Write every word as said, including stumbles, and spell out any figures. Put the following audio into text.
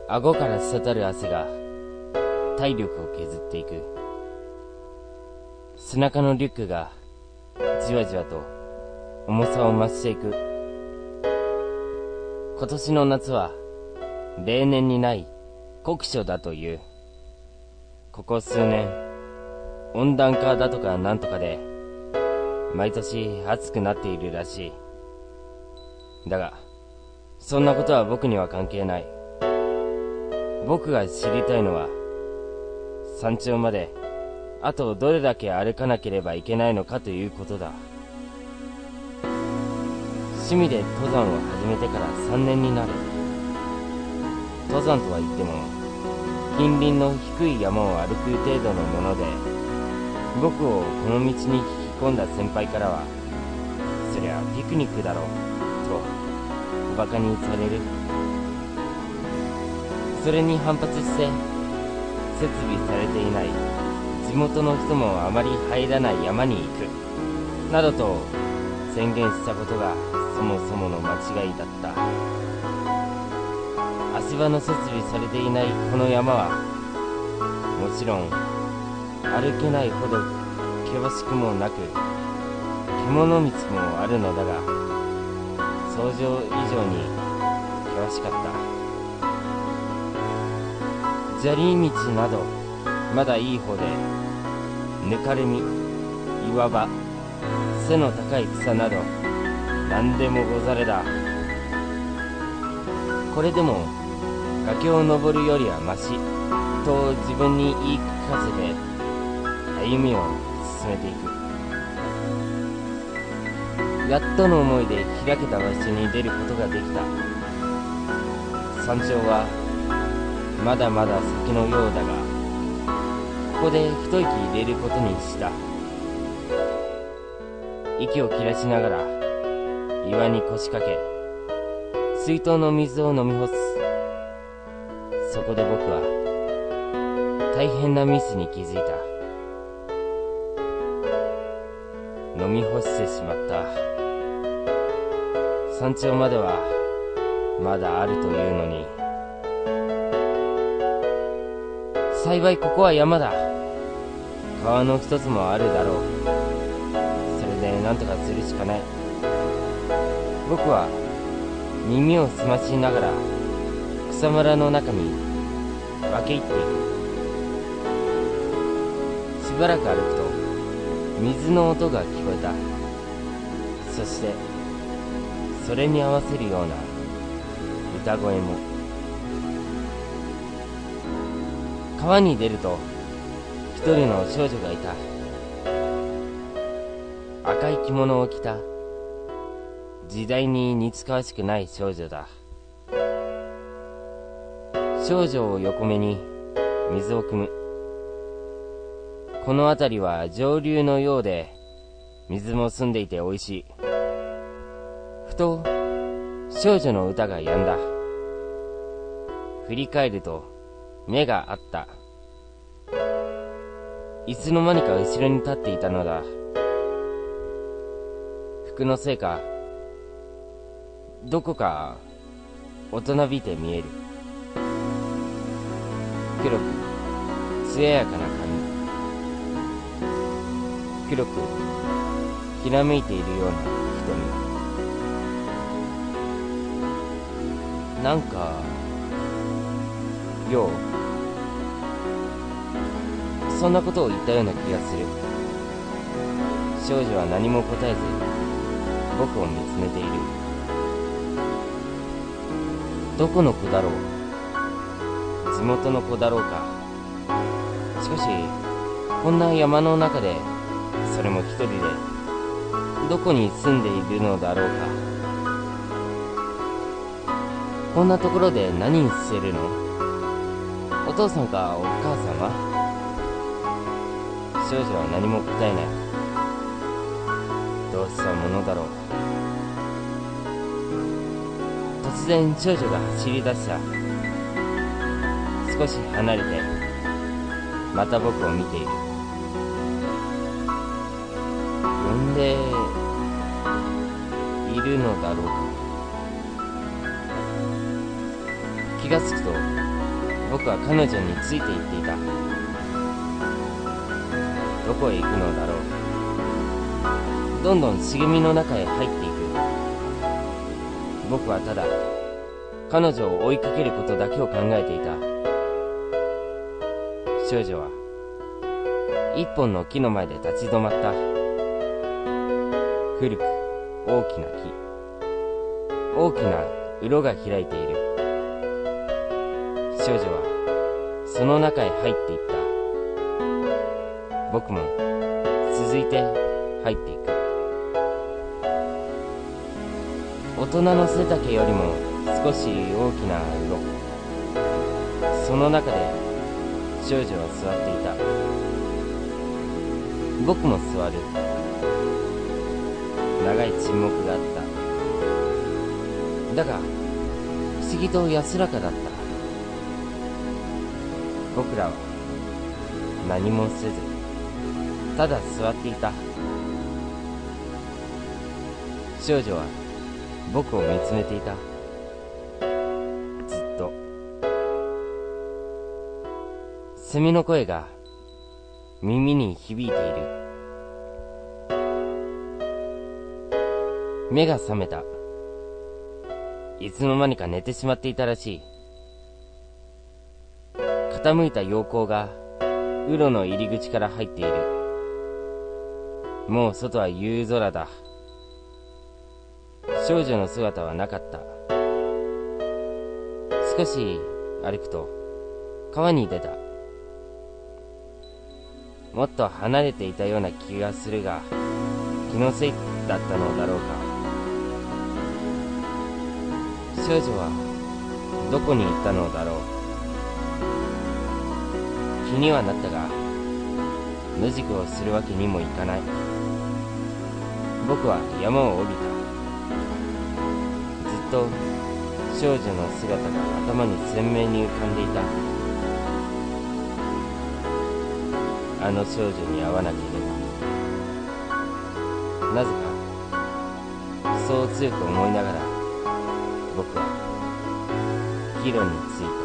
顎から滴る汗が体力を削っていく。背中のリュックがじわじわと重さを増していく。今年の夏は例年にない酷暑だという。ここ数年温暖化だとかなんとかで毎年暑くなっているらしい。だがそんなことは僕には関係ない。僕が知りたいのは山頂まであとどれだけ歩かなければいけないのかということだ。趣味で登山を始めてからさんねんになる。登山とは言っても近隣の低い山を歩く程度のもので、僕をこの道に引き込んだ先輩からはそりゃピクニックだろうと小バカにされる。それに反発して設備されていない地元の人もあまり入らない山に行くなどと宣言したことがそもそもの間違いだった。足場の設備されていないこの山はもちろん歩けないほど険しくもなく獣道もあるのだが、想像以上に険しかった。砂利道などまだいい方で、ぬかるみ、岩場、背の高い草など何でもござれだ。これでも崖を登るよりはマシと自分に言い聞かせて歩みを進めていく。やっとの思いで開けた場所に出ることができた。山頂はまだまだ先のようだが、ここで一息入れることにした。息を切らしながら岩に腰掛け、水筒の水を飲み干す。そこで僕は大変なミスに気づいた。飲み干してしまった。山頂まではまだあるというのに。幸いここは山だ。川の一つもあるだろう。それで何とかするしかない。僕は耳を澄ましながら草むらの中に分け入っていく。しばらく歩くと水の音が聞こえた。そしてそれに合わせるような歌声も。川に出ると一人の少女がいた。赤い着物を着た時代に似つかわしくない少女だ。少女を横目に水を汲む。この辺りは上流のようで水も澄んでいておいしい。ふと少女の歌が止んだ。振り返ると目があった。いつの間にか後ろに立っていたのだ。服のせいかどこか大人びて見える。黒く艶やかな髪、黒くきらめいているような瞳。なんかようそんなことを言ったような気がする。少女は何も答えず僕を見つめている。どこの子だろう。地元の子だろうか。しかしこんな山の中で、それも一人でどこに住んでいるのだろうか。こんなところで何してるの？お父さんかお母さんは？少女は何も答えない。どうしたものだろう。突然少女が走り出した。少し離れてまた僕を見ている。呼んでいるのだろうか。気がつくと僕は彼女について行っていた。どこへ行くのだろう。どんどん茂みの中へ入っていく。僕はただ彼女を追いかけることだけを考えていた。少女は一本の木の前で立ち止まった。古く大きな木、大きな鱗が開いている。少女はその中へ入っていった。僕も続いて入っていく。大人の背丈よりも少し大きな鱗、その中で少女は座っていた。僕も座る。長い沈黙があった。だが不思議と安らかだった。僕らは何もせずただ座っていた。少女は僕を見つめていた。ずっと。セミの声が耳に響いている。目が覚めた。いつの間にか寝てしまっていたらしい。傾いた陽光がウロの入り口から入っている。もう外は夕空だ。少女の姿はなかった。少し歩くと川に出た。もっと離れていたような気がするが、気のせいだったのだろうか。少女はどこに行ったのだろう。気にはなったが野宿をするわけにもいかない。僕は山を降りた。ずっと少女の姿が頭に鮮明に浮かんでいた。あの少女に会わなければ。なぜかそう強く思いながら僕は帰路についた。